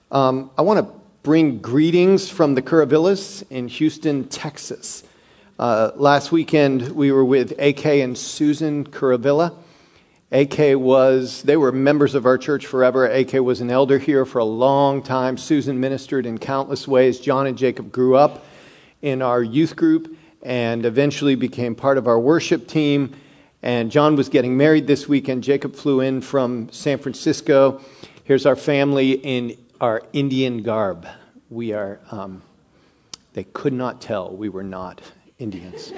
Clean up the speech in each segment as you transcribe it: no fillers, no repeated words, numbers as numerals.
I want to bring greetings from the Curavillas in Houston, Texas. Last weekend, we were with AK and Susan Curavilla. They were members of our church forever. AK was an elder here for a long time. Susan ministered in countless ways. John and Jacob grew up in our youth group and eventually became part of our worship team. And John was getting married this weekend. Jacob flew in from San Francisco. Here's our family in our Indian garb. We are, they could not tell we were not Indians.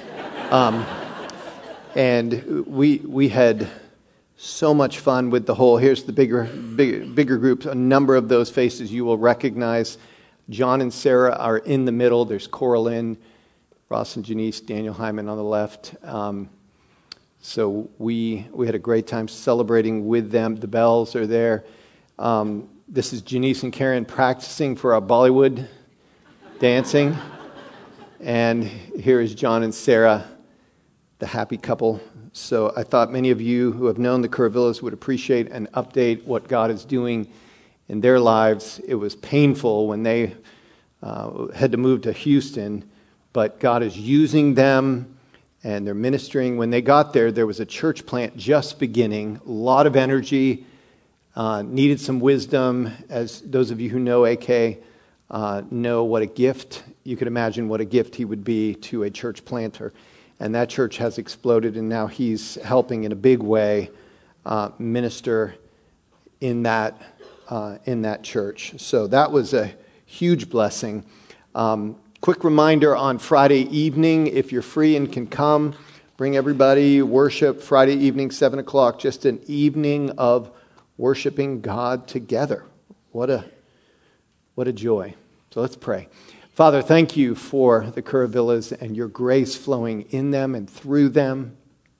And we had so much fun with the whole, here's the bigger group. A number of those faces you will recognize. John and Sarah are in the middle. There's Coraline, Ross and Janice, Daniel Hyman on the left. So we had a great time celebrating with them. The bells are there. This is Janice and Karen practicing for our Bollywood dancing. And here is John and Sarah, the happy couple. So I thought many of you who have known the Curavillas would appreciate an update what God is doing in their lives. It was painful when they had to move to Houston, but God is using them and they're ministering. When they got there, there was a church plant just beginning, a lot of energy, needed some wisdom. As those of you who know AK know what a gift, you could imagine what a gift he would be to a church planter. And that church has exploded, and now he's helping in a big way minister in that church. So that was a huge blessing. Quick reminder on Friday evening, if you're free and can come, bring everybody, worship Friday evening, 7 o'clock, just an evening of worshiping God together. What a joy. So let's pray. Father, thank you for the Curavillas and your grace flowing in them and through them.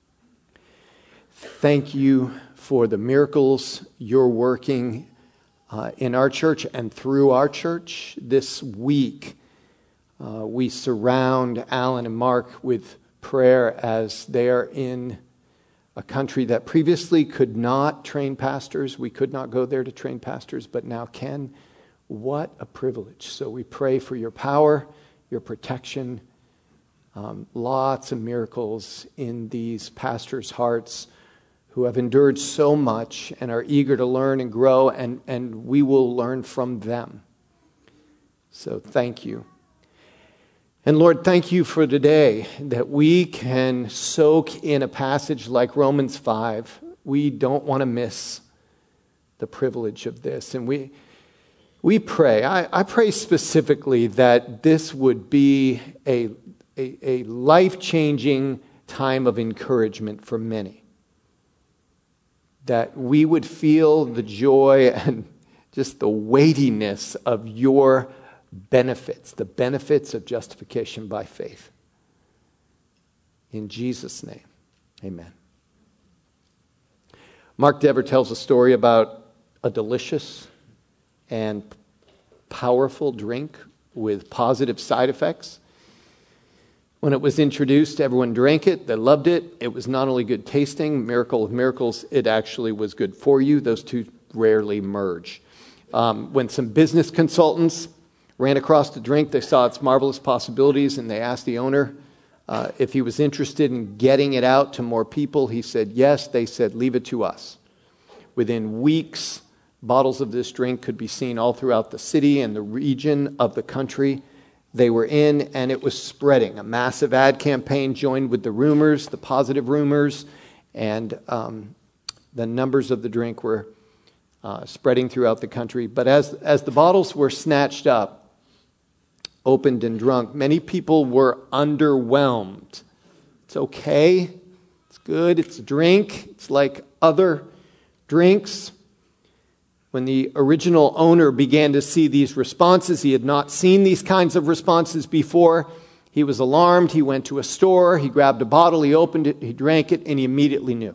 Thank you for the miracles you're working in our church and through our church this week. We surround Alan and Mark with prayer as they are in a country that previously could not train pastors. We could not go there to train pastors, but now can. What a privilege. So we pray for your power, your protection, lots of miracles in these pastors' hearts who have endured so much and are eager to learn and grow, and we will learn from them. So thank you. And Lord, thank you for today that we can soak in a passage like Romans 5. We don't want to miss the privilege of this. And we pray, I pray specifically that this would be a life-changing time of encouragement for many. That we would feel the joy and just the weightiness of your benefits, the benefits of justification by faith. In Jesus' name, amen. Mark Dever tells a story about a delicious and powerful drink with positive side effects. When it was introduced, everyone drank it. They loved it. It was not only good tasting, miracle of miracles, it actually was good for you. Those two rarely merge. When some business consultants ran across the drink, they saw its marvelous possibilities, and they asked the owner if he was interested in getting it out to more people. He said yes. They said, leave it to us. Within weeks, bottles of this drink could be seen all throughout the city and the region of the country they were in, and it was spreading. A massive ad campaign joined with the rumors, the positive rumors, and the numbers of the drink were spreading throughout the country. But as the bottles were snatched up, opened and drunk, many people were underwhelmed. It's okay. It's good. It's a drink. It's like other drinks. When the original owner began to see these responses, he had not seen these kinds of responses before. He was alarmed. He went to a store. He grabbed a bottle. He opened it. He drank it. And he immediately knew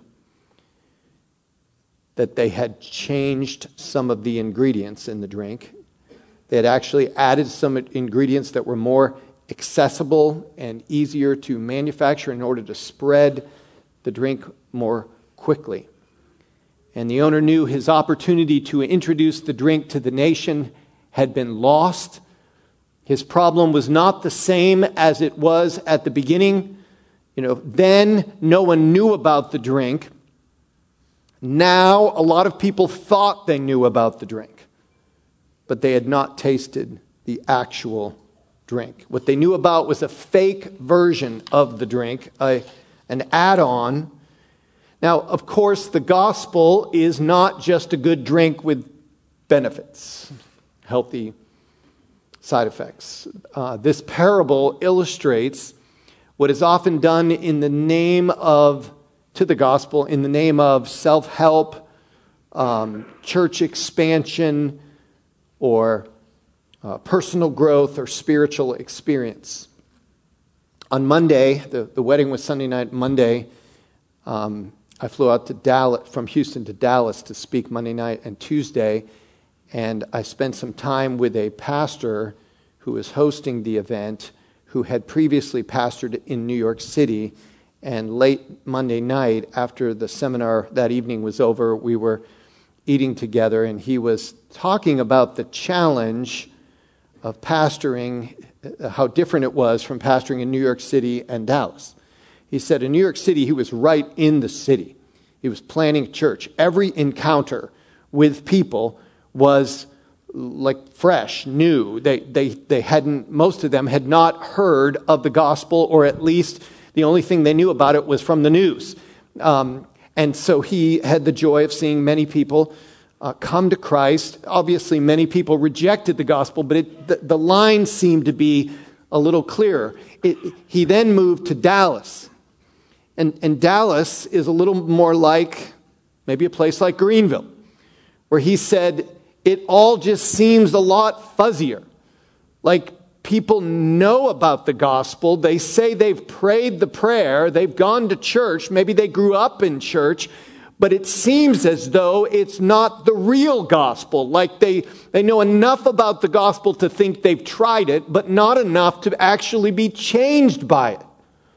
that they had changed some of the ingredients in the drink. They had actually added some ingredients that were more accessible and easier to manufacture in order to spread the drink more quickly. And the owner knew his opportunity to introduce the drink to the nation had been lost. His problem was not the same as it was at the beginning. Then no one knew about the drink. Now a lot of people thought they knew about the drink, but they had not tasted the actual drink. What they knew about was a fake version of the drink, an add-on. Now, of course, the gospel is not just a good drink with benefits, healthy side effects. This parable illustrates what is often done in the name of, to the gospel, in the name of self-help, church expansion, or personal growth or spiritual experience. On Monday, the wedding was Sunday night. Monday, I flew out to Dallas, from Houston to Dallas to speak Monday night and Tuesday, and I spent some time with a pastor who was hosting the event, who had previously pastored in New York City. And late Monday night, after the seminar that evening was over, we were eating together, and he was talking about the challenge of pastoring, how different it was from pastoring in New York City and Dallas. He said in New York City, he was right in the city. He was planning a church. Every encounter with people was like fresh, new. They hadn't, most of them had not heard of the gospel, or at least the only thing they knew about it was from the news. And so he had the joy of seeing many people come to Christ. Obviously, many people rejected the gospel, but the line seemed to be a little clearer. He then moved to Dallas. And Dallas is a little more like maybe a place like Greenville, where he said it all just seems a lot fuzzier. Like people know about the gospel. They say they've prayed the prayer. They've gone to church. Maybe they grew up in church. But it seems as though it's not the real gospel. Like they know enough about the gospel to think they've tried it, but not enough to actually be changed by it.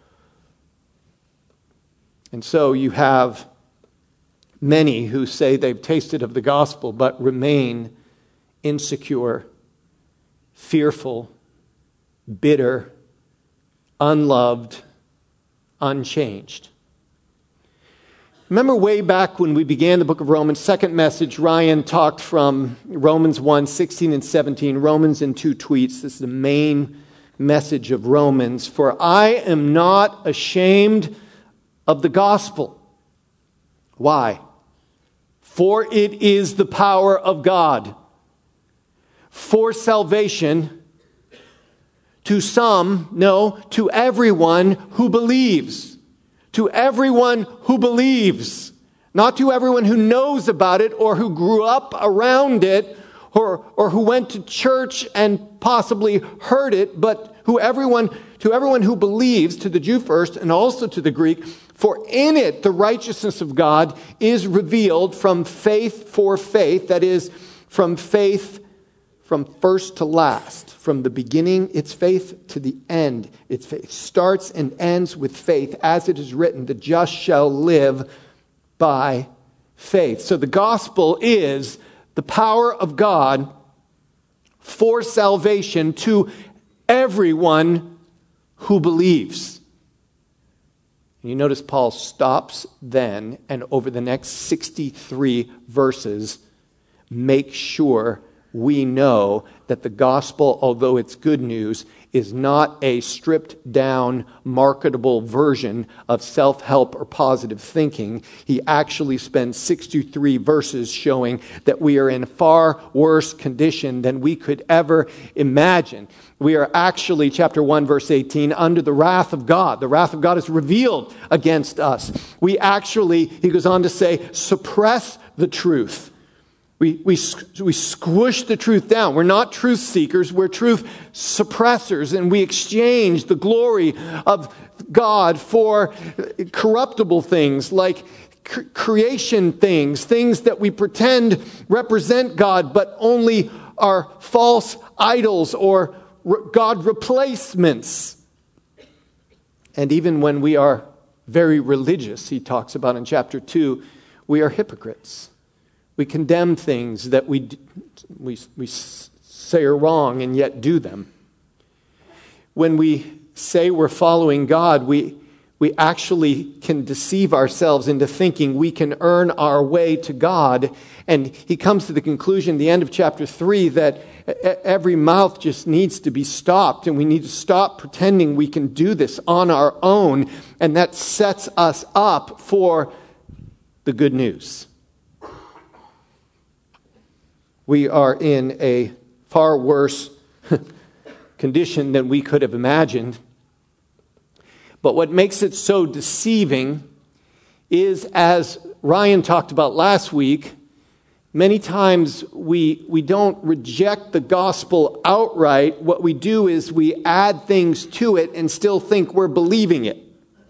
And so you have many who say they've tasted of the gospel, but remain insecure, fearful, bitter, unloved, unchanged. Remember way back when we began the book of Romans, second message, Ryan talked from Romans 1, 16 and 17, Romans in 2 tweets. This is the main message of Romans. For I am not ashamed of the gospel. Why? For it is the power of God for salvation to some, no, to everyone who believes. To everyone who believes. Not to everyone who knows about it or who grew up around it or who went to church and possibly heard it, but to everyone who believes, to the Jew first and also to the Greek. For in it the righteousness of God is revealed from faith for faith, that is, from faith from first to last. From the beginning, it's faith, to the end, it's faith. Starts and ends with faith. As it is written, the just shall live by faith. So the gospel is the power of God for salvation to everyone who believes. You notice Paul stops then, and over the next 63 verses, make sure we know that the gospel, although it's good news, is not a stripped down, marketable version of self-help or positive thinking. He actually spends 63 verses showing that we are in far worse condition than we could ever imagine. We are actually, chapter 1, verse 18, under the wrath of God. The wrath of God is revealed against us. We actually, he goes on to say, suppress the truth. We squish the truth down. We're not truth seekers. We're truth suppressors. And we exchange the glory of God for corruptible things like creation things that we pretend represent God, but only are false idols or God replacements. And even when we are very religious, he talks about in chapter 2, we are hypocrites. We condemn things that we say are wrong and yet do them. When we say we're following God, we actually can deceive ourselves into thinking we can earn our way to God. And he comes to the conclusion at the end of chapter 3 that every mouth just needs to be stopped, and we need to stop pretending we can do this on our own, and that sets us up for the good news. We are in a far worse condition than we could have imagined. But what makes it so deceiving is, as Ryan talked about last week, many times we don't reject the gospel outright. What we do is we add things to it and still think we're believing it.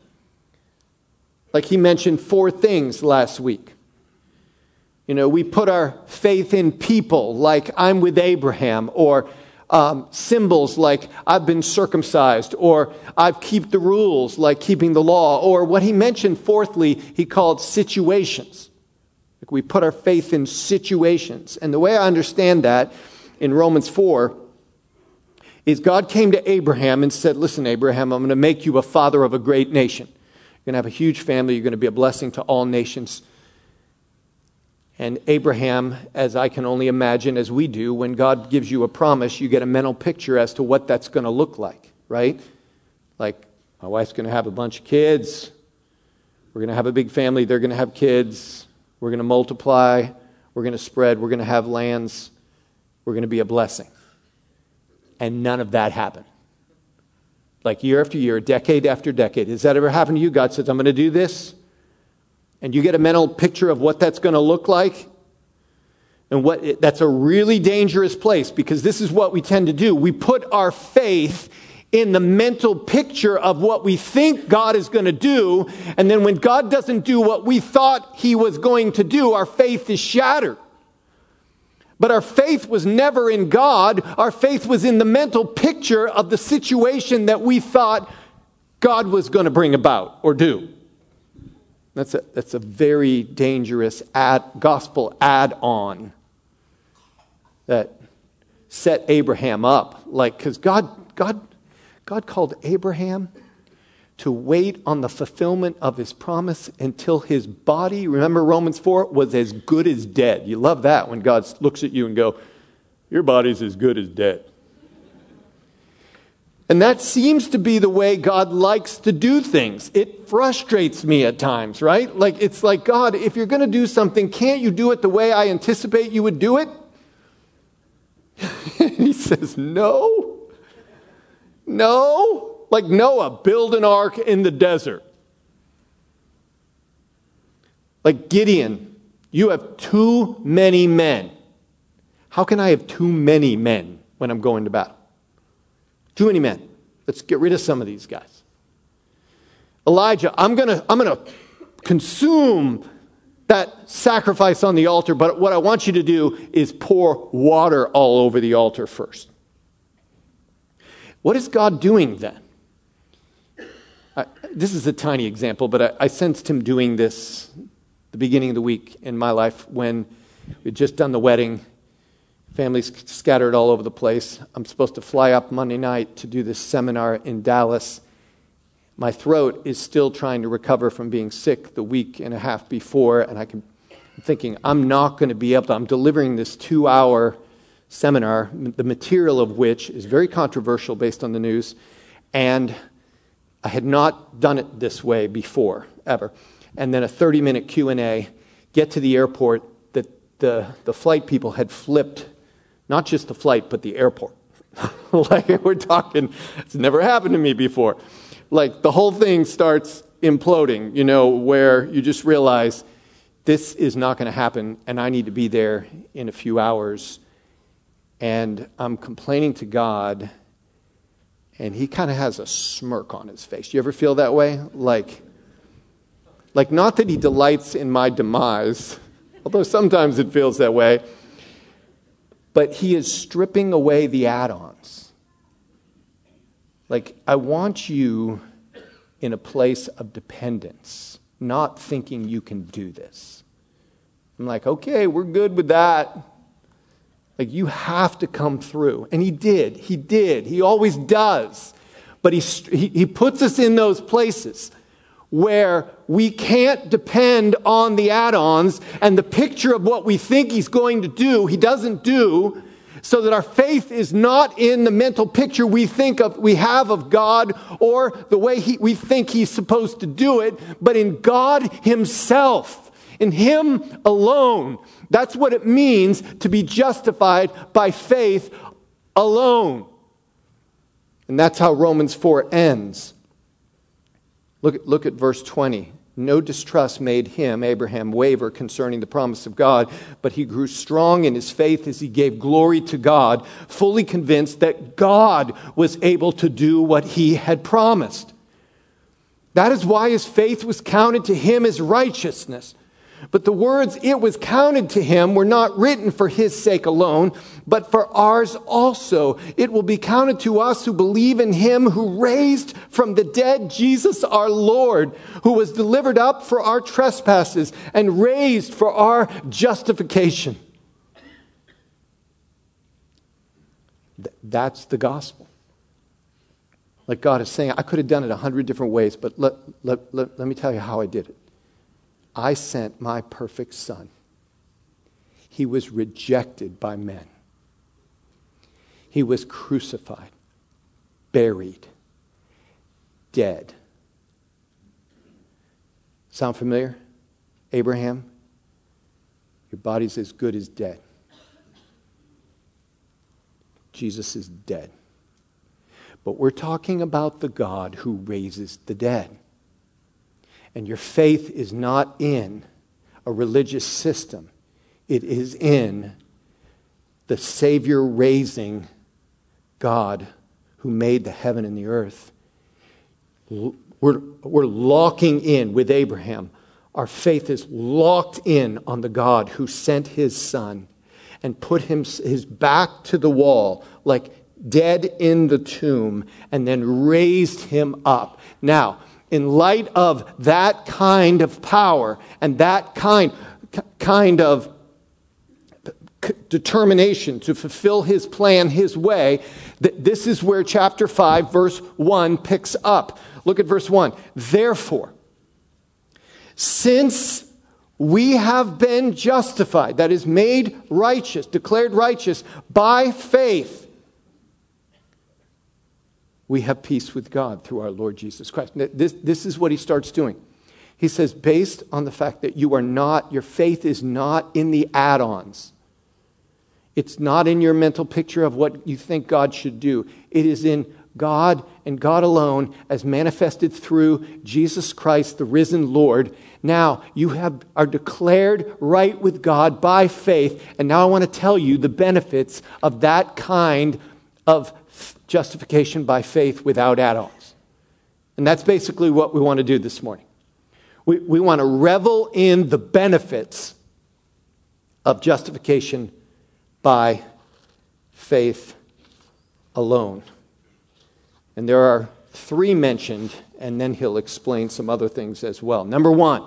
Like he mentioned 4 things last week. We put our faith in people like I'm with Abraham, or symbols like I've been circumcised, or I've kept the rules like keeping the law, or what he mentioned fourthly, he called situations. Like we put our faith in situations. And the way I understand that in Romans 4 is God came to Abraham and said, listen, Abraham, I'm going to make you a father of a great nation. You're going to have a huge family. You're going to be a blessing to all nations. And Abraham, as I can only imagine, as we do, when God gives you a promise, you get a mental picture as to what that's going to look like, right? Like, my wife's going to have a bunch of kids. We're going to have a big family. They're going to have kids. We're going to multiply. We're going to spread. We're going to have lands. We're going to be a blessing. And none of that happened. Like year after year, decade after decade. Has that ever happened to you? God says, I'm going to do this. And you get a mental picture of what that's going to look like. And that's a really dangerous place, because this is what we tend to do. We put our faith in the mental picture of what we think God is going to do. And then when God doesn't do what we thought he was going to do, our faith is shattered. But our faith was never in God. Our faith was in the mental picture of the situation that we thought God was going to bring about or do. That's a very dangerous gospel add-on that set Abraham up. Because God called Abraham to wait on the fulfillment of his promise until his body, remember Romans 4, was as good as dead. You love that when God looks at you and go, your body's as good as dead. And that seems to be the way God likes to do things. It frustrates me at times, right? It's like, God, if you're going to do something, can't you do it the way I anticipate you would do it? He says, no. Like Noah, build an ark in the desert. Like Gideon, you have too many men. How can I have too many men when I'm going to battle? Too many men. Let's get rid of some of these guys. Elijah, I'm gonna consume that sacrifice on the altar, but what I want you to do is pour water all over the altar first. What is God doing then? This is a tiny example, but I sensed him doing this the beginning of the week in my life when we'd just done the wedding. Families scattered all over the place. I'm supposed to fly up Monday night to do this seminar in Dallas. My throat is still trying to recover from being sick the week and a half before, and I'm thinking, I'm not going to be able to. I'm delivering this 2-hour seminar, the material of which is very controversial based on the news, and I had not done it this way before, ever. And then a 30-minute Q&A, get to the airport, the flight people had flipped. Not just the flight, but the airport. We're talking, it's never happened to me before. The whole thing starts imploding, where you just realize this is not going to happen, and I need to be there in a few hours. And I'm complaining to God, and he kind of has a smirk on his face. Do you ever feel that way? Like not that he delights in my demise, although sometimes it feels that way. But he is stripping away the add-ons. I want you in a place of dependence, not thinking you can do this. I'm like, okay, we're good with that. Like, you have to come through. And he did. He did. He always does. But he puts us in those places where we can't depend on the add-ons and the picture of what we think he's going to do, he doesn't do, so that our faith is not in the mental picture we have of God or the way we think he's supposed to do it, but in God himself, in him alone. That's what it means to be justified by faith alone. And that's how Romans 4 ends. Look at verse 20. No distrust made him, Abraham, waver concerning the promise of God, but he grew strong in his faith as he gave glory to God, fully convinced that God was able to do what he had promised. That is why his faith was counted to him as righteousness. But the words "it was counted to him" were not written for his sake alone, but for ours also. It will be counted to us who believe in him who raised from the dead Jesus our Lord, who was delivered up for our trespasses and raised for our justification. That's the gospel. Like God is saying, I could have done it 100 different ways, but let me tell you how I did it. I sent my perfect son. He was rejected by men. He was crucified, buried, dead. Sound familiar? Abraham, your body's as good as dead. Jesus is dead. But we're talking about the God who raises the dead. And your faith is not in a religious system. It is in the Savior raising God who made the heaven and the earth. We're locking in with Abraham. Our faith is locked in on the God who sent his son and put his back to the wall, like dead in the tomb, and then raised him up. Now, in light of that kind of power and that kind of determination to fulfill his plan his way, this is where chapter 5, verse 1 picks up. Look at verse 1. Therefore, since we have been justified, that is, made righteous, declared righteous by faith, we have peace with God through our Lord Jesus Christ. This is what he starts doing. He says, based on the fact that your faith is not in the add-ons. It's not in your mental picture of what you think God should do. It is in God and God alone as manifested through Jesus Christ, the risen Lord. Now you are declared right with God by faith. And now I want to tell you the benefits of that kind of justification by faith without add-ons. And that's basically what we want to do this morning. We want to revel in the benefits of justification by faith alone. And there are 3 mentioned, and then he'll explain some other things as well. Number 1,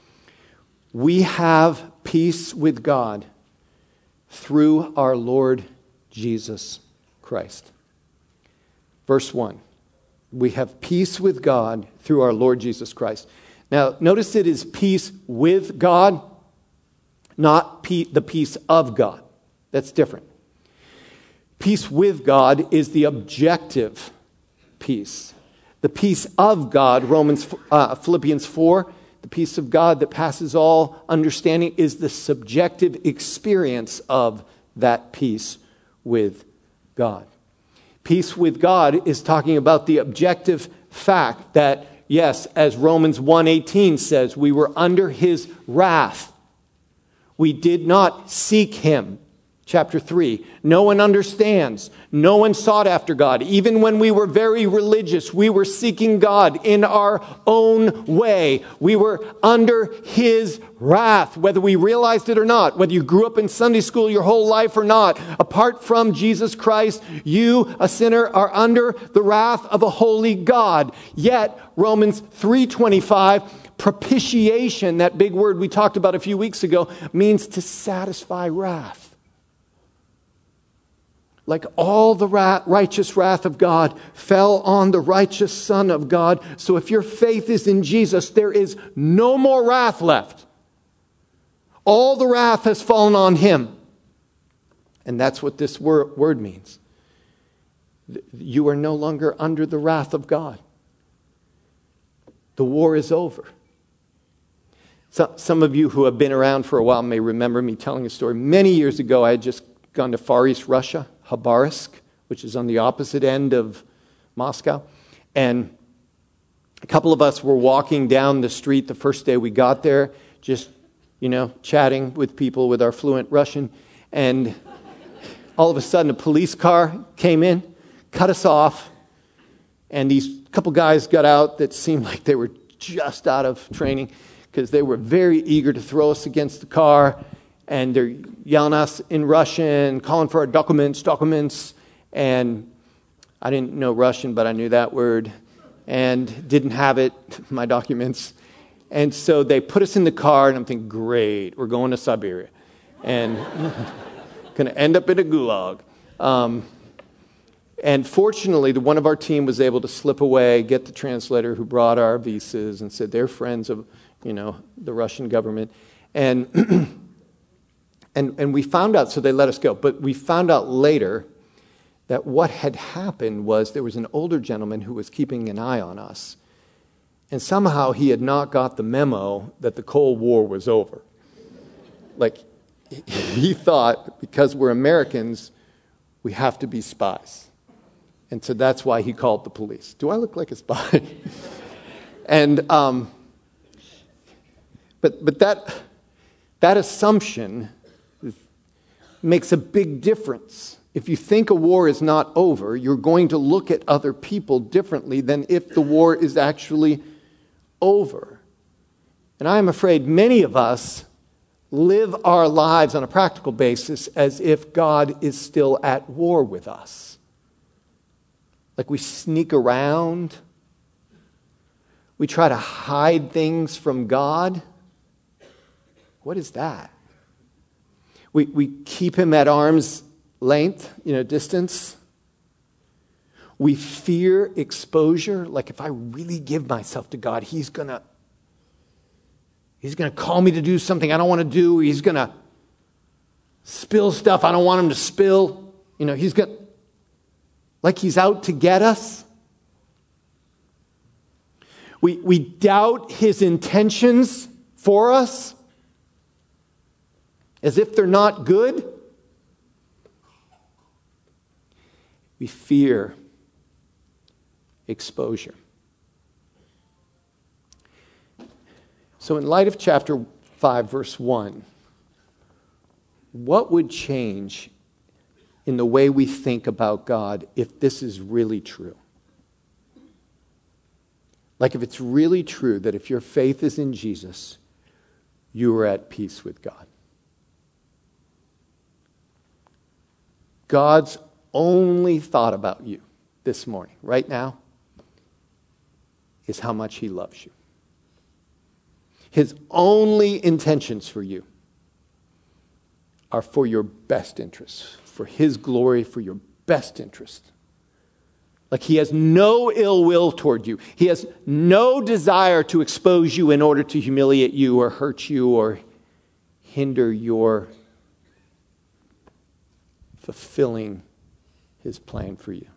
we have peace with God through our Lord Jesus Christ. Verse 1, we have peace with God through our Lord Jesus Christ. Now, notice it is peace with God, not the peace of God. That's different. Peace with God is the objective peace. The peace of God, Philippians 4, the peace of God that passes all understanding is the subjective experience of that peace with God. Peace with God is talking about the objective fact that, yes, as Romans 1:18 says, we were under his wrath. We did not seek him. Chapter 3, no one understands. No one sought after God. Even when we were very religious, we were seeking God in our own way. We were under his wrath, whether we realized it or not, whether you grew up in Sunday school your whole life or not. Apart from Jesus Christ, you, a sinner, are under the wrath of a holy God. Yet, Romans 3:25, propitiation, that big word we talked about a few weeks ago, means to satisfy wrath. Like all the righteous wrath of God fell on the righteous Son of God. So if your faith is in Jesus, there is no more wrath left. All the wrath has fallen on him. And that's what this word means. You are no longer under the wrath of God. The war is over. Some of you who have been around for a while may remember me telling a story. Many years ago, I had just gone to Far East Russia, Khabarovsk, which is on the opposite end of Moscow. And a couple of us were walking down the street the first day we got there, just, chatting with people with our fluent Russian. And all of a sudden, a police car came in, cut us off, and these couple guys got out that seemed like they were just out of training because they were very eager to throw us against the car. And they're yelling at us in Russian, calling for our documents. And I didn't know Russian, but I knew that word. And didn't have it, my documents. And so they put us in the car, and I'm thinking, great, we're going to Siberia. And going to end up in a gulag. And fortunately, one of our team was able to slip away, get the translator who brought our visas, and said they're friends of, the Russian government. And... And we found out, so they let us go. But we found out later that what had happened was there was an older gentleman who was keeping an eye on us. And somehow he had not got the memo that the Cold War was over. Like, he thought because we're Americans, we have to be spies. And so that's why he called the police. Do I look like a spy? And, but that assumption makes a big difference. If you think a war is not over, you're going to look at other people differently than if the war is actually over. And I am afraid many of us live our lives on a practical basis as if God is still at war with us. Like we sneak around. We try to hide things from God. What is that? We keep him at arm's length, distance. We fear exposure. Like if I really give myself to God, he's gonna call me to do something I don't want to do. He's gonna spill stuff I don't want him to spill. He's out to get us. We doubt his intentions for us, as if they're not good. We fear exposure. So in light of chapter 5, verse 1, what would change in the way we think about God if this is really true? Like if it's really true that if your faith is in Jesus, you are at peace with God. God's only thought about you this morning, right now, is how much he loves you. His only intentions for you are for your best interests, for his glory, for your best interest. Like he has no ill will toward you. He has no desire to expose you in order to humiliate you or hurt you or hinder your fulfilling his plan for you.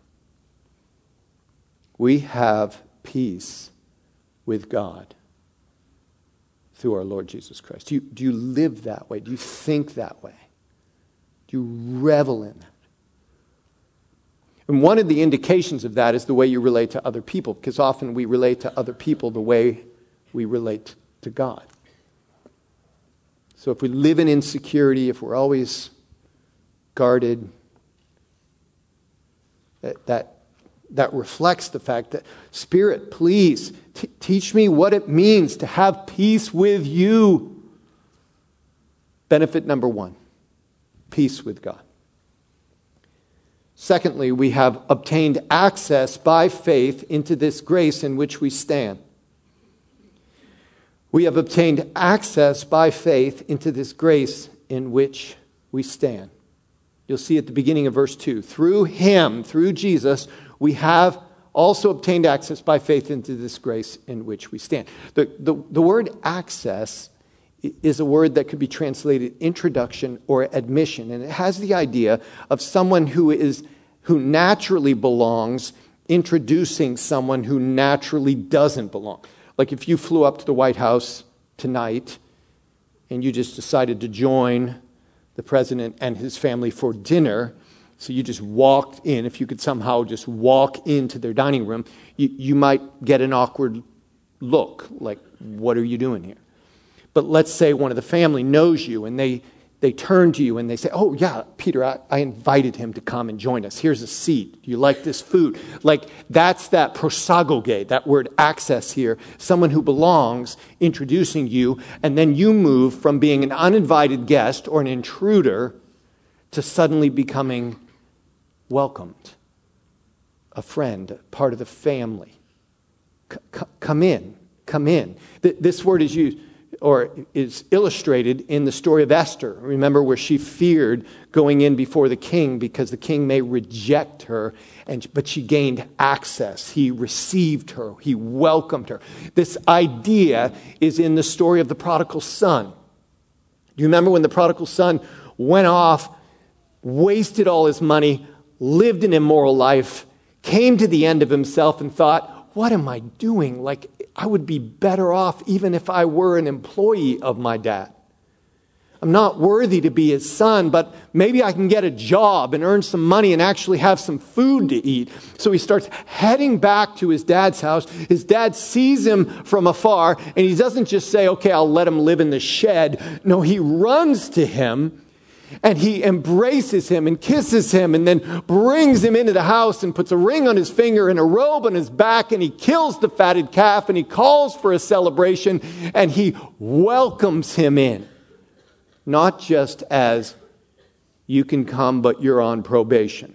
We have peace with God through our Lord Jesus Christ. Do you live that way? Do you think that way? Do you revel in that? And one of the indications of that is the way you relate to other people, because often we relate to other people the way we relate to God. So if we live in insecurity, if we're always guarded, that reflects the fact that, Spirit, please teach me what it means to have peace with you. Benefit number 1, peace with God. Secondly, we have obtained access by faith into this grace in which we stand. We have obtained access by faith into this grace in which we stand. You'll see at the beginning of verse 2. Through him, through Jesus, we have also obtained access by faith into this grace in which we stand. The word access is a word that could be translated introduction or admission. And it has the idea of someone who naturally belongs introducing someone who naturally doesn't belong. Like if you flew up to the White House tonight and you just decided to join the president and his family for dinner, so you just walked in, if you could somehow just walk into their dining room, you might get an awkward look, like, what are you doing here? But let's say one of the family knows you and they turn to you and they say, oh yeah, Peter, I invited him to come and join us. Here's a seat. Do you like this food? Like that's that prosagoge, that word access here. Someone who belongs introducing you, and then you move from being an uninvited guest or an intruder to suddenly becoming welcomed, a friend, part of the family. Come in. This word is used or is illustrated in the story of Esther. Remember where she feared going in before the king because the king may reject her, but she gained access. He received her. He welcomed her. This idea is in the story of the prodigal son. Do you remember when the prodigal son went off, wasted all his money, lived an immoral life, came to the end of himself and thought, what am I doing? Like, I would be better off even if I were an employee of my dad. I'm not worthy to be his son, but maybe I can get a job and earn some money and actually have some food to eat. So he starts heading back to his dad's house. His dad sees him from afar, and he doesn't just say, okay, I'll let him live in the shed. No, he runs to him. And he embraces him and kisses him and then brings him into the house and puts a ring on his finger and a robe on his back, and he kills the fatted calf and he calls for a celebration and he welcomes him in. Not just as you can come but you're on probation.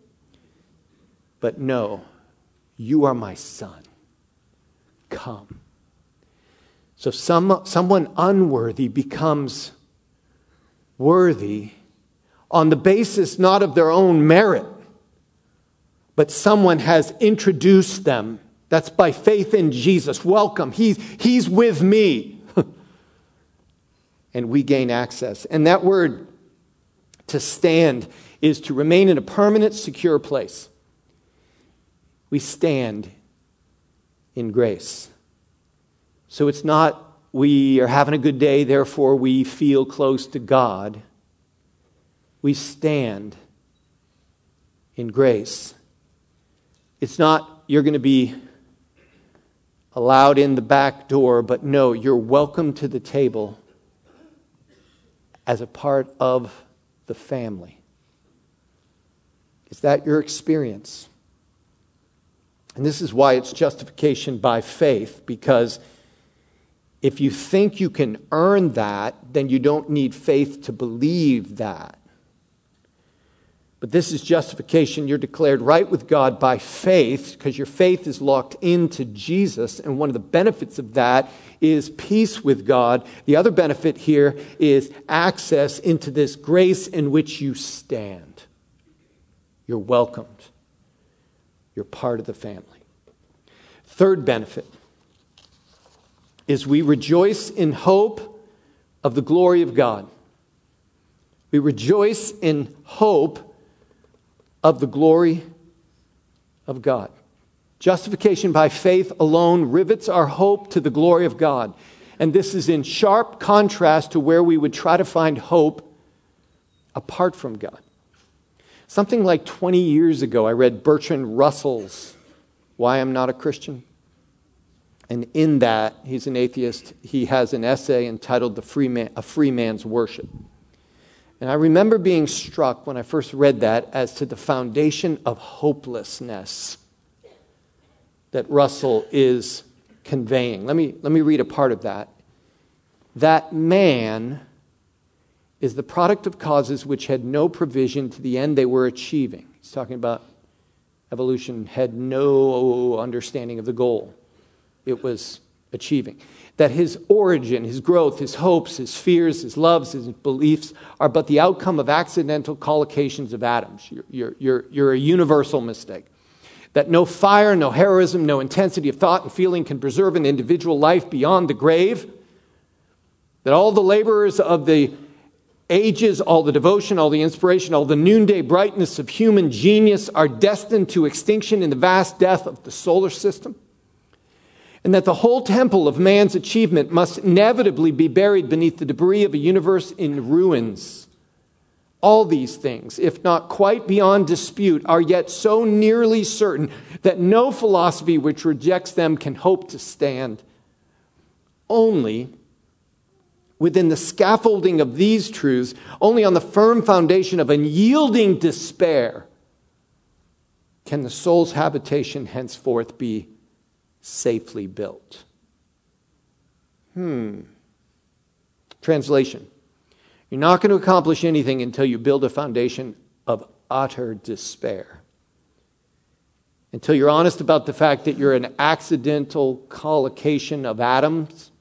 But no, you are my son. Come. So someone unworthy becomes worthy on the basis not of their own merit, but someone has introduced them. That's by faith in Jesus. Welcome. He's with me. And we gain access. And that word to stand is to remain in a permanent, secure place. We stand in grace. So it's not we are having a good day, therefore we feel close to God. We stand in grace. It's not you're going to be allowed in the back door, but no, you're welcome to the table as a part of the family. Is that your experience? And this is why it's justification by faith, because if you think you can earn that, then you don't need faith to believe that. But this is justification. You're declared right with God by faith because your faith is locked into Jesus. And one of the benefits of that is peace with God. The other benefit here is access into this grace in which you stand. You're welcomed. You're part of the family. Third benefit is we rejoice in hope of the glory of God. We rejoice in hope of the glory of God. Justification by faith alone rivets our hope to the glory of God. And this is in sharp contrast to where we would try to find hope apart from God. Something like 20 years ago, I read Bertrand Russell's Why I'm Not a Christian. And in that, he's an atheist, he has an essay entitled A Free Man's Worship. And I remember being struck when I first read that as to the foundation of hopelessness that Russell is conveying. Let me read a part of that. That man is the product of causes which had no provision to the end they were achieving. He's talking about evolution had no understanding of the goal. It was achieving. That his origin, his growth, his hopes, his fears, his loves, his beliefs are but the outcome of accidental collocations of atoms. You're a universal mistake. That no fire, no heroism, no intensity of thought and feeling can preserve an individual life beyond the grave. That all the laborers of the ages, all the devotion, all the inspiration, all the noonday brightness of human genius are destined to extinction in the vast death of the solar system. And that the whole temple of man's achievement must inevitably be buried beneath the debris of a universe in ruins. All these things, if not quite beyond dispute, are yet so nearly certain that no philosophy which rejects them can hope to stand. Only within the scaffolding of these truths, only on the firm foundation of unyielding despair, can the soul's habitation henceforth be safely built. Translation. You're not going to accomplish anything until you build a foundation of utter despair. Until you're honest about the fact that you're an accidental collocation of atoms,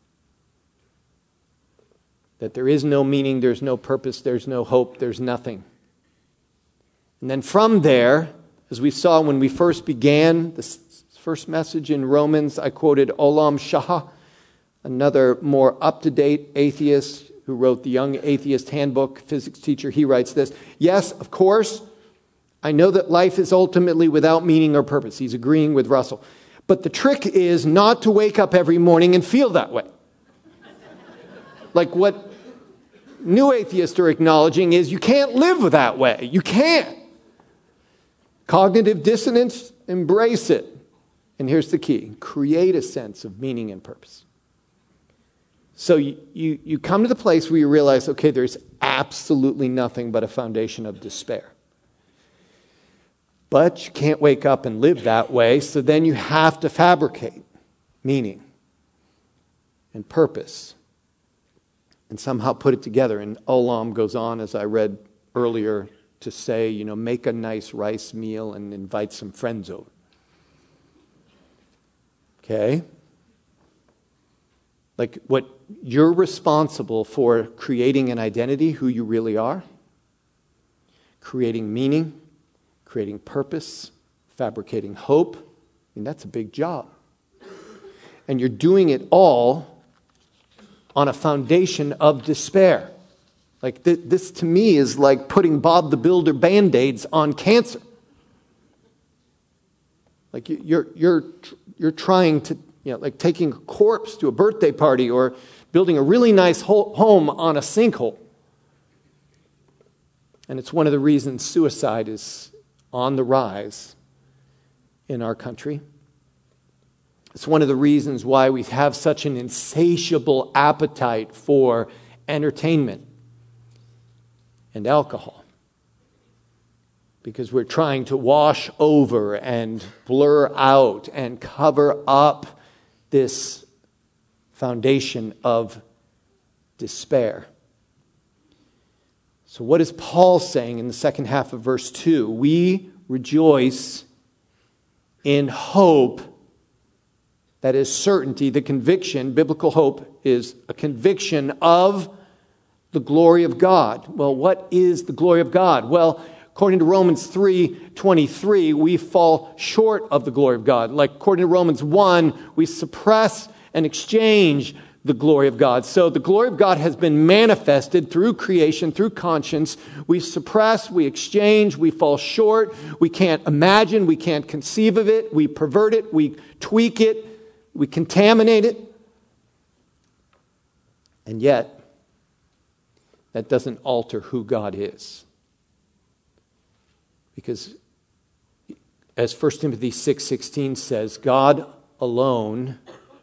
that there is no meaning, there's no purpose, there's no hope, there's nothing. And then from there, as we saw when we first began this first message in Romans, I quoted Olam Shah, another more up-to-date atheist who wrote the Young Atheist Handbook, physics teacher. He writes this: yes, of course, I know that life is ultimately without meaning or purpose. He's agreeing with Russell. But the trick is not to wake up every morning and feel that way. Like what new atheists are acknowledging is you can't live that way. You can't. Cognitive dissonance, embrace it. And here's the key: create a sense of meaning and purpose. So you come to the place where you realize, okay, there's absolutely nothing but a foundation of despair. But you can't wake up and live that way, so then you have to fabricate meaning and purpose and somehow put it together. And Olam goes on, as I read earlier, to say, make a nice rice meal and invite some friends over. Okay? Like what you're responsible for creating an identity, who you really are, creating meaning, creating purpose, fabricating hope. That's a big job. And you're doing it all on a foundation of despair. Like this to me is like putting Bob the Builder Band-Aids on cancer. Like you're trying to, like taking a corpse to a birthday party or building a really nice home on a sinkhole. And it's one of the reasons suicide is on the rise in our country. It's one of the reasons why we have such an insatiable appetite for entertainment and alcohol. Because we're trying to wash over and blur out and cover up this foundation of despair. So what is Paul saying in the second half of verse 2? We rejoice in hope that is certainty. The conviction, biblical hope, is a conviction of the glory of God. Well, what is the glory of God? Well, according to Romans 3:23, we fall short of the glory of God. Like according to Romans 1, we suppress and exchange the glory of God. So the glory of God has been manifested through creation, through conscience. We suppress, we exchange, we fall short. We can't imagine, we can't conceive of it. We pervert it, we tweak it, we contaminate it. And yet, that doesn't alter who God is. Because as 1 Timothy 6:16 says, God alone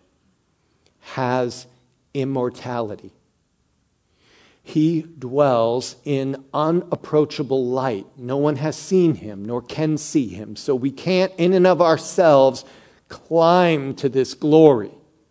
has immortality. He dwells in unapproachable light. No one has seen him, nor can see him. So we can't, in and of ourselves, climb to this glory.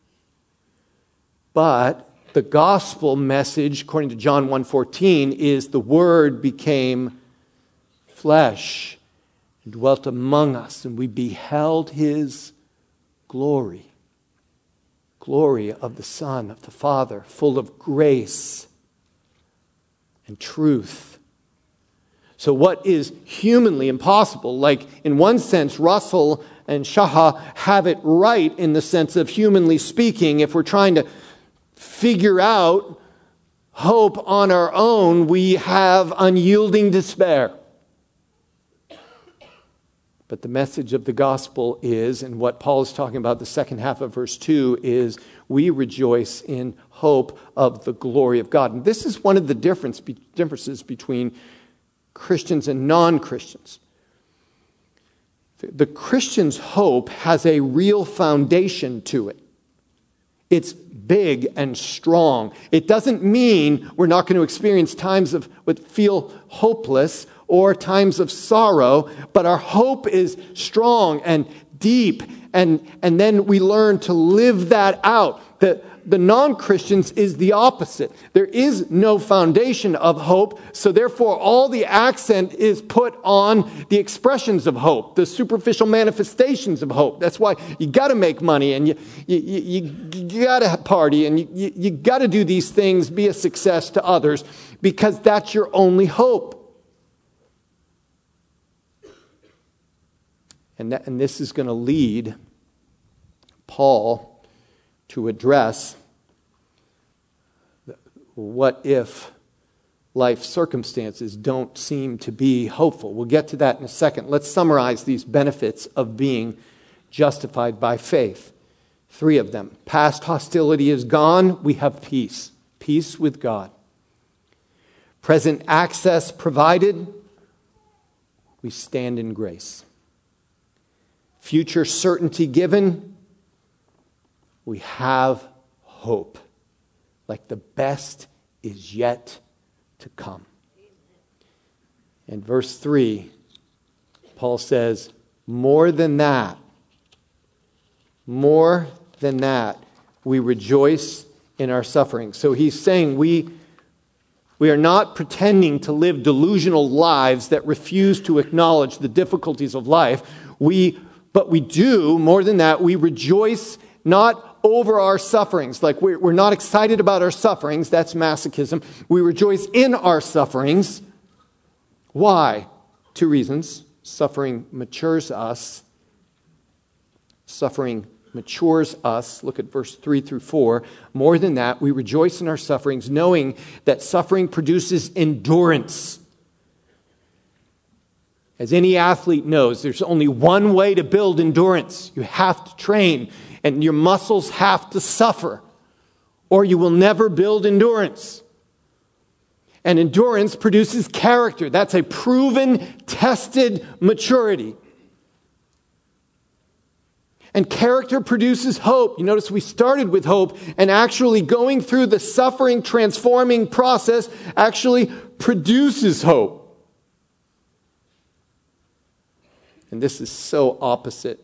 But the gospel message, according to John 1:14, is the Word became flesh and dwelt among us, and we beheld his glory. glory of the Son, of the Father, full of grace and truth. So what is humanly impossible, like in one sense, Russell and Shaha have it right in the sense of humanly speaking. If we're trying to figure out hope on our own, we have unyielding despair. But the message of the gospel is, and what Paul is talking about the second half of verse 2, is we rejoice in hope of the glory of God. And this is one of the differences between Christians and non-Christians. The Christian's hope has a real foundation to it. It's big and strong. It doesn't mean we're not going to experience times of what feel hopeless or times of sorrow, but our hope is strong and deep, and then we learn to live that out. The non-Christians is the opposite. There is no foundation of hope, so therefore all the accent is put on the expressions of hope, the superficial manifestations of hope. That's why you got to make money, and you got to party, and you got to do these things, be a success to others, because that's your only hope. And this is going to lead Paul to address what if life circumstances don't seem to be hopeful. We'll get to that in a second. Let's summarize these benefits of being justified by faith. 3 of them. Past hostility is gone. We have peace. Peace with God. Present access provided. We stand in grace. Future certainty given. We have hope. Like the best is yet to come. In verse 3, Paul says, more than that, we rejoice in our suffering. So he's saying we are not pretending to live delusional lives that refuse to acknowledge the difficulties of life. But we do, more than that, we rejoice not over our sufferings. Like we're not excited about our sufferings. That's masochism. We rejoice in our sufferings. Why? 2 reasons. Suffering matures us. Suffering matures us. Look at verse 3 through 4. More than that, we rejoice in our sufferings, knowing that suffering produces endurance. As any athlete knows, there's only one way to build endurance. You have to train, and your muscles have to suffer, or you will never build endurance. And endurance produces character. That's a proven, tested maturity. And character produces hope. You notice we started with hope, and actually going through the suffering, transforming process actually produces hope. And this is so opposite.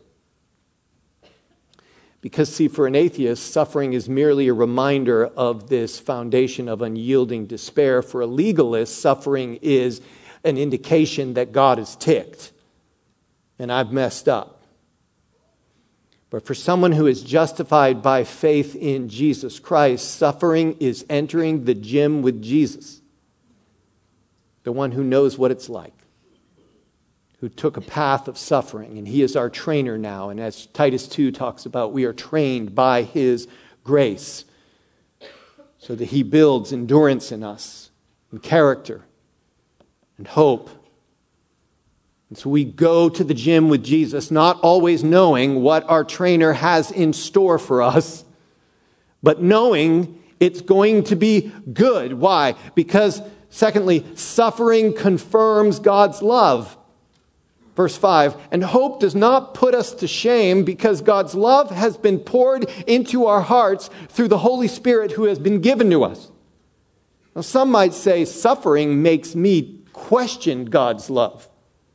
Because, see, for an atheist, suffering is merely a reminder of this foundation of unyielding despair. For a legalist, suffering is an indication that God is ticked and I've messed up. But for someone who is justified by faith in Jesus Christ, suffering is entering the gym with Jesus, the one who knows what it's like, who took a path of suffering, and he is our trainer now. And as Titus 2 talks about, we are trained by his grace so that he builds endurance in us, and character, and hope. And so we go to the gym with Jesus, not always knowing what our trainer has in store for us, but knowing it's going to be good. Why? Because, secondly, suffering confirms God's love. Verse 5, and hope does not put us to shame because God's love has been poured into our hearts through the Holy Spirit who has been given to us. Now, some might say suffering makes me question God's love.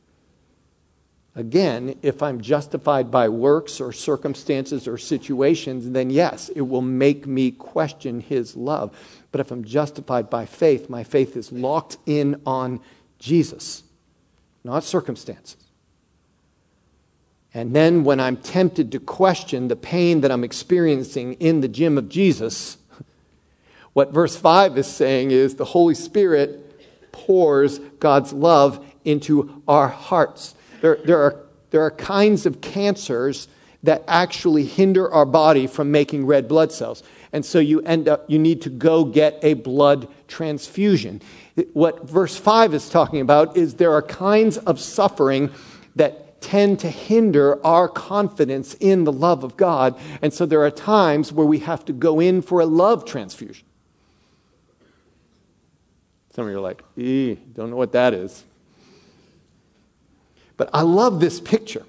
Again, if I'm justified by works or circumstances or situations, then yes, it will make me question his love. But if I'm justified by faith, my faith is locked in on Jesus, not circumstances. And then when I'm tempted to question the pain that I'm experiencing in the gym of Jesus, what verse 5 is saying is the Holy Spirit pours God's love into our hearts. There are kinds of cancers that actually hinder our body from making red blood cells. And so you need to go get a blood transfusion. What verse 5 is talking about is there are kinds of suffering that tend to hinder our confidence in the love of God. And so there are times where we have to go in for a love transfusion. Some of you are like, don't know what that is. But I love this picture.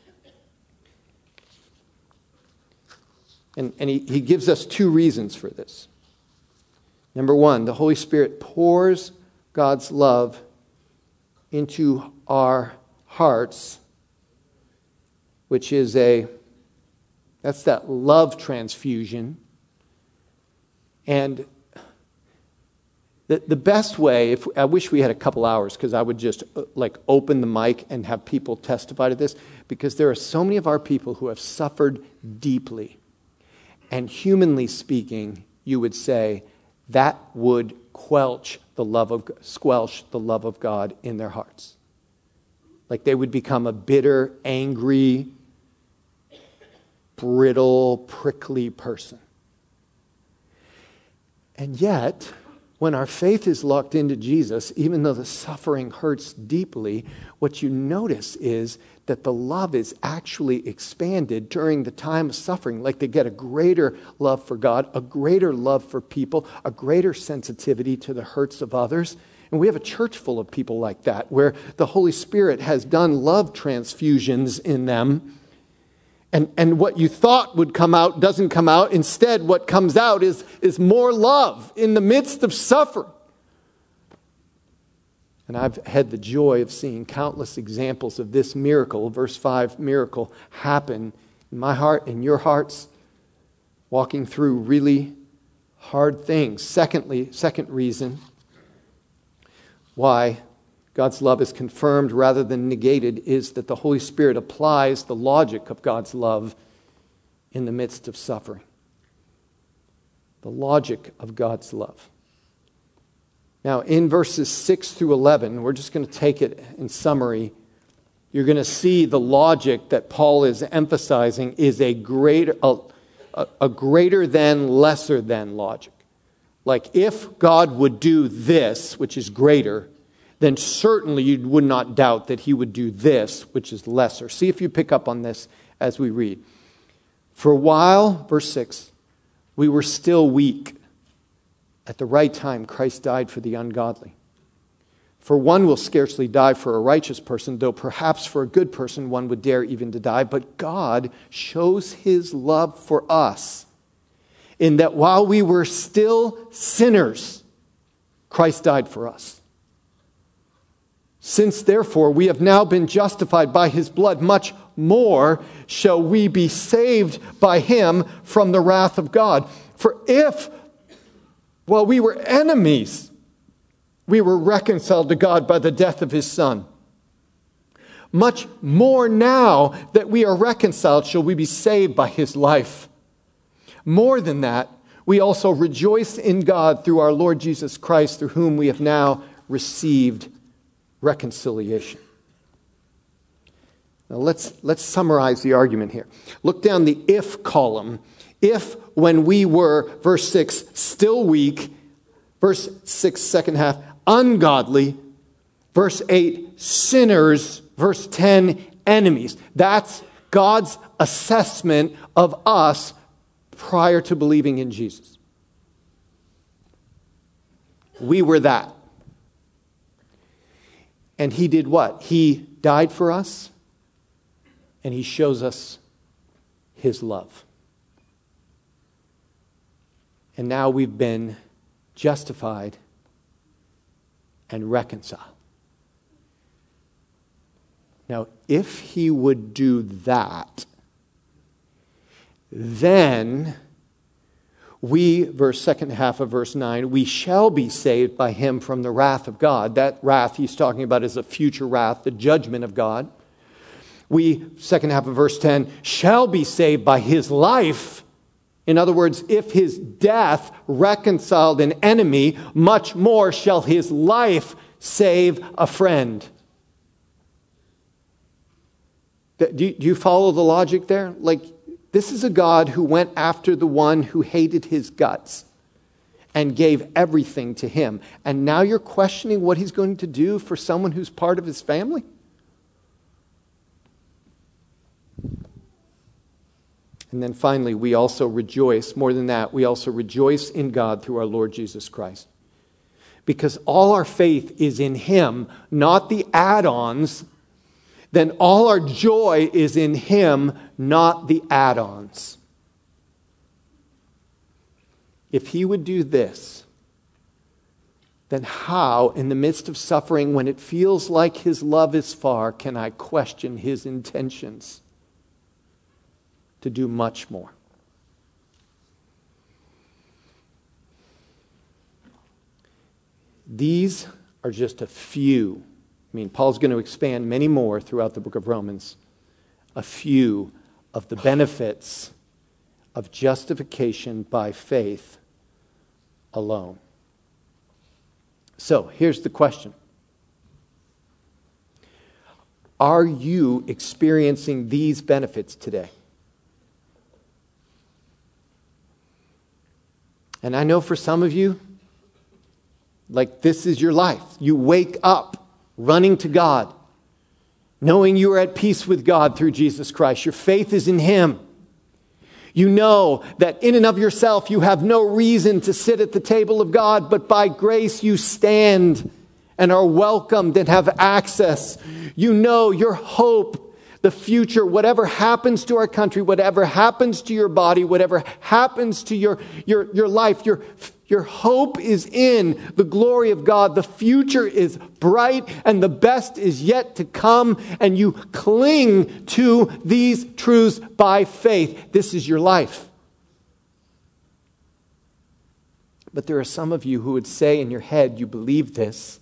And he gives us two reasons for this. Number one, the Holy Spirit pours God's love into our hearts, which is that's that love transfusion. And the best way, I wish we had a couple hours because I would just open the mic and have people testify to this, because there are so many of our people who have suffered deeply. And humanly speaking, you would say that would squelch the love of God in their hearts. Like they would become a bitter, angry, brittle, prickly person. And yet, when our faith is locked into Jesus, even though the suffering hurts deeply, what you notice is that the love is actually expanded during the time of suffering. Like they get a greater love for God, a greater love for people, a greater sensitivity to the hurts of others. And we have a church full of people like that, where the Holy Spirit has done love transfusions in them. And what you thought would come out doesn't come out. Instead, what comes out is more love in the midst of suffering. And I've had the joy of seeing countless examples of this miracle, verse 5 miracle, happen in my heart and your hearts, walking through really hard things. Second reason why God's love is confirmed rather than negated is that the Holy Spirit applies the logic of God's love in the midst of suffering. The logic of God's love. Now, in verses 6 through 11, we're just going to take it in summary. You're going to see the logic that Paul is emphasizing is a greater than, lesser than logic. Like if God would do this, which is greater, then certainly you would not doubt that he would do this, which is lesser. See if you pick up on this as we read. For a while, verse 6, we were still weak. At the right time, Christ died for the ungodly. For one will scarcely die for a righteous person, though perhaps for a good person one would dare even to die. But God shows his love for us in that while we were still sinners, Christ died for us. Since therefore we have now been justified by his blood, much more shall we be saved by him from the wrath of God. For if, while we were enemies, we were reconciled to God by the death of his Son, much more now that we are reconciled shall we be saved by his life. More than that, we also rejoice in God through our Lord Jesus Christ, through whom we have now received reconciliation. Now let's summarize the argument here. Look down the if column. If, when we were, verse 6, still weak, verse 6, second half, ungodly, verse 8, sinners, verse 10, enemies. That's God's assessment of us prior to believing in Jesus. We were that. And he did what? He died for us, and he shows us his love. And now we've been justified and reconciled. Now, if he would do that, then we, second half of verse 9, we shall be saved by him from the wrath of God. That wrath he's talking about is a future wrath, the judgment of God. We, second half of verse 10, shall be saved by his life. In other words, if his death reconciled an enemy, much more shall his life save a friend. Do you follow the logic there? Like, this is a God who went after the one who hated his guts and gave everything to him. And now you're questioning what he's going to do for someone who's part of his family? And then finally, we also rejoice. More than that, we also rejoice in God through our Lord Jesus Christ. Because all our faith is in him, not the add-ons. Then all our joy is in him, not the add-ons. If he would do this, then how, in the midst of suffering, when it feels like his love is far, can I question his intentions to do much more? These are just a few. Paul's going to expand many more throughout the book of Romans. A few of the benefits of justification by faith alone. So, here's the question. Are you experiencing these benefits today? And I know for some of you, like this is your life. You wake up running to God, knowing you are at peace with God through Jesus Christ. Your faith is in him. You know that in and of yourself you have no reason to sit at the table of God, but by grace you stand and are welcomed and have access. You know your hope, the future, whatever happens to our country, whatever happens to your body, whatever happens to your life, your hope is in the glory of God. The future is bright and the best is yet to come, and you cling to these truths by faith. This is your life. But there are some of you who would say in your head, you believe this,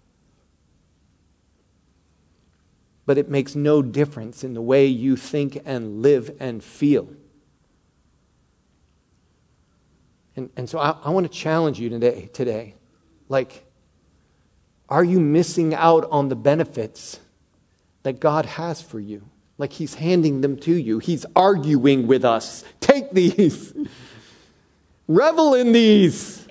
but it makes no difference in the way you think and live and feel. And so I want to challenge you today. Like, are you missing out on the benefits that God has for you? Like he's handing them to you. He's arguing with us. Take these. Revel in these.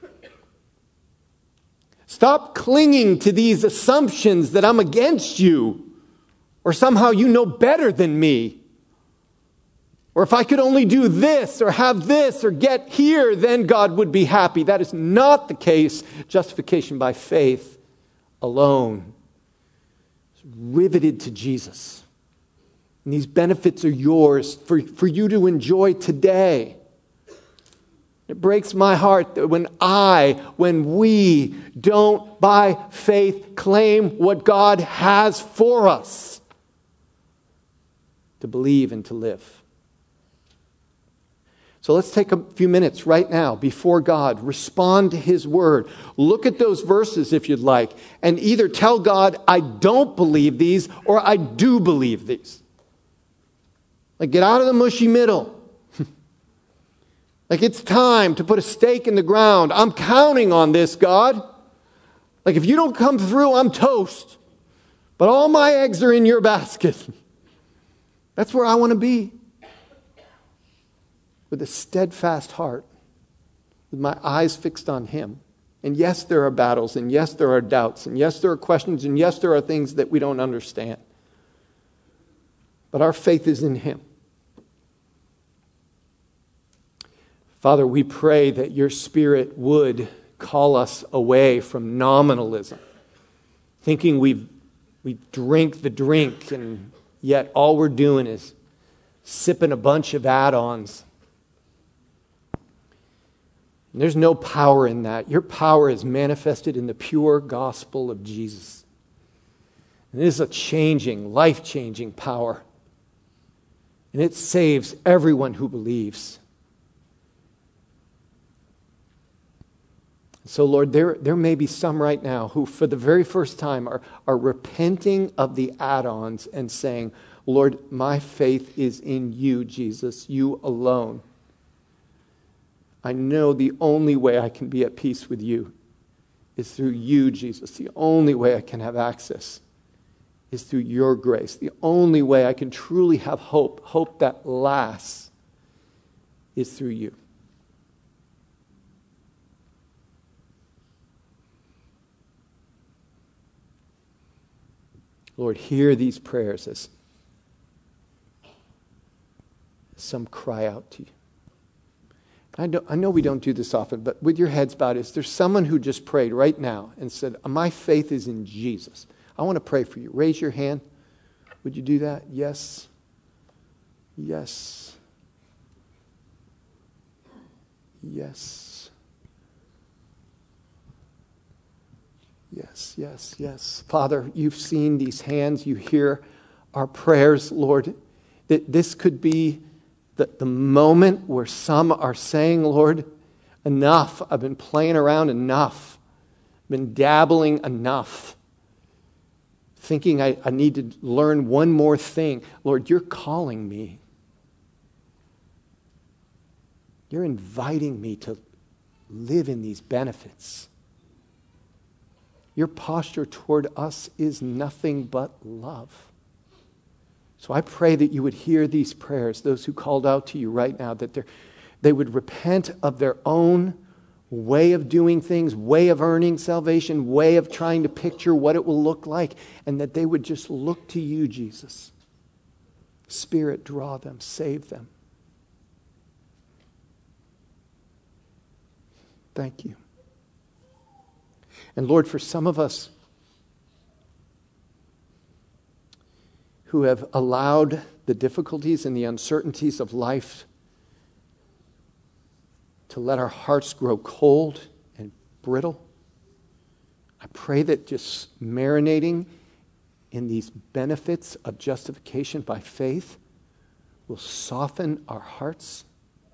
Stop clinging to these assumptions that I'm against you, or somehow you know better than me. Or if I could only do this or have this or get here, then God would be happy. That is not the case. Justification by faith alone. It's riveted to Jesus. And these benefits are yours for you to enjoy today. It breaks my heart that when we don't by faith claim what God has for us to believe and to live. So let's take a few minutes right now before God. Respond to his word. Look at those verses if you'd like. And either tell God, I don't believe these, or I do believe these. Like, get out of the mushy middle. Like, it's time to put a stake in the ground. I'm counting on this, God. Like, if you don't come through, I'm toast. But all my eggs are in your basket. That's where I want to be. With a steadfast heart, with my eyes fixed on him. And yes, there are battles, and yes, there are doubts, and yes, there are questions, and yes, there are things that we don't understand. But our faith is in him. Father, we pray that your Spirit would call us away from nominalism, thinking we drink the drink, and yet all we're doing is sipping a bunch of add-ons. There's no power in that. Your power is manifested in the pure gospel of Jesus. And it is a changing, life-changing power. And it saves everyone who believes. So, Lord, there may be some right now who, for the very first time, are repenting of the add-ons and saying, Lord, my faith is in you, Jesus, you alone. I know the only way I can be at peace with you is through you, Jesus. The only way I can have access is through your grace. The only way I can truly have hope that lasts, is through you. Lord, hear these prayers as some cry out to you. I know we don't do this often, but with your heads bowed, is there someone who just prayed right now and said, my faith is in Jesus? I want to pray for you. Raise your hand. Would you do that? Yes. Yes. Yes. Yes, yes, yes. Father, you've seen these hands. You hear our prayers, Lord, that this could be the moment where some are saying, Lord, enough. I've been playing around enough. I've been dabbling enough. Thinking I need to learn one more thing. Lord, you're calling me. You're inviting me to live in these benefits. Your posture toward us is nothing but love. So I pray that you would hear these prayers, those who called out to you right now, that they would repent of their own way of doing things, way of earning salvation, way of trying to picture what it will look like, and that they would just look to you, Jesus. Spirit, draw them, save them. Thank you. And Lord, for some of us who have allowed the difficulties and the uncertainties of life to let our hearts grow cold and brittle, I pray that just marinating in these benefits of justification by faith will soften our hearts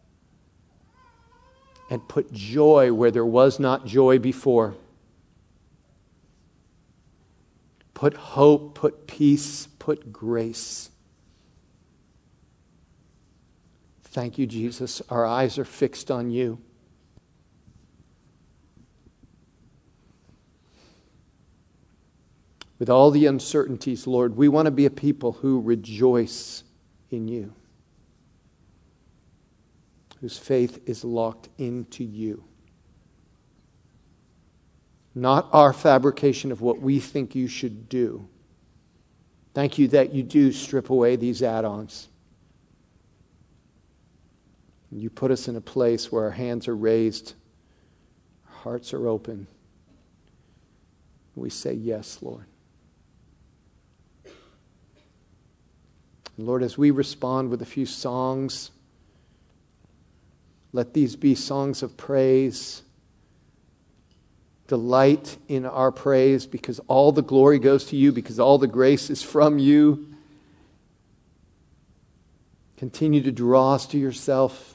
and put joy where there was not joy before. Put hope, put peace, put grace. Thank you, Jesus. Our eyes are fixed on you. With all the uncertainties, Lord, we want to be a people who rejoice in you, whose faith is locked into you. Not our fabrication of what we think you should do. Thank you that you do strip away these add-ons. You put us in a place where our hands are raised, our hearts are open. We say, yes, Lord. And Lord, as we respond with a few songs, let these be songs of praise. Delight in our praise, because all the glory goes to you, because all the grace is from you. Continue to draw us to yourself.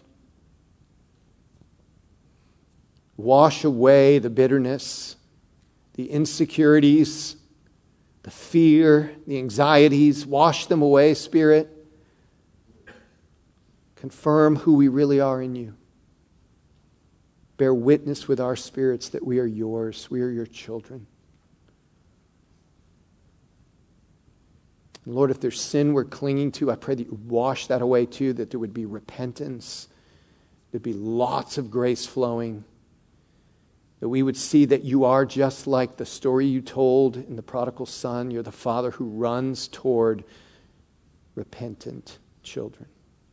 Wash away the bitterness, the insecurities, the fear, the anxieties. Wash them away, Spirit. Confirm who we really are in you. Bear witness with our spirits that we are yours. We are your children. And Lord, if there's sin we're clinging to, I pray that you would wash that away too, that there would be repentance. There'd be lots of grace flowing. That we would see that you are just like the story you told in the prodigal son. You're the father who runs toward repentant children.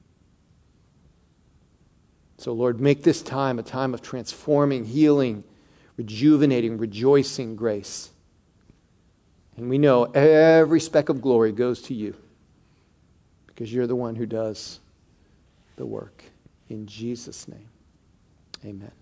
So, Lord, make this time a time of transforming, healing, rejuvenating, rejoicing grace. And we know every speck of glory goes to you because you're the one who does the work. In Jesus' name, amen.